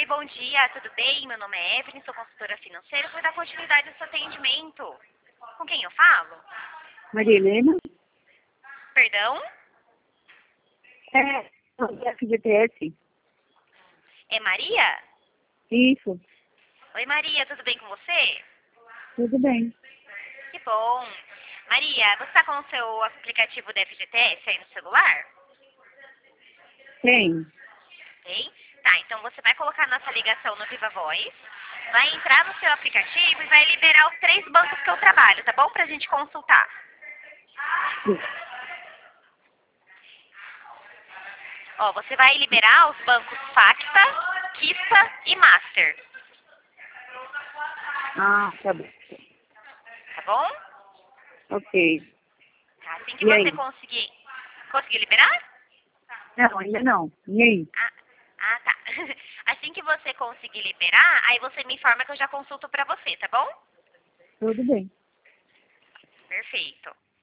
Oi, bom dia, tudo bem? Meu nome é Evelyn, sou consultora financeira, vou dar continuidade ao seu atendimento. Com quem eu falo? Maria Helena? Perdão? É, FGTS. É Maria? Isso, Oi, Maria, tudo bem com você? tudo bem. Que bom. Maria, você está com o seu aplicativo da FGTS aí no celular? Tem. Tem? Tá, então você vai colocar nossa ligação no Viva Voz, vai entrar no seu aplicativo e vai liberar os 3 bancos que eu trabalho, tá bom? Pra gente consultar. Ó, você vai liberar os bancos Facta, Kista e Master, Ah, tá bom. tá bom? Ok. Tá, assim que E você aí? conseguir... Conseguir liberar? Não, ainda não. E aí? Tá. Assim que você conseguir liberar, aí você me informa que eu já consulto pra você, tá bom? Tudo bem. Perfeito.